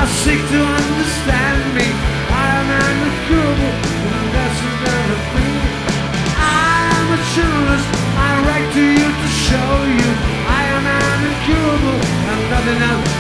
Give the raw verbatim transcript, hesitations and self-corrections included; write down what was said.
seek to understand me. I am an incurable, and that's another thing. I am a journalist, I write to you to show you I am an incurable, and nothing else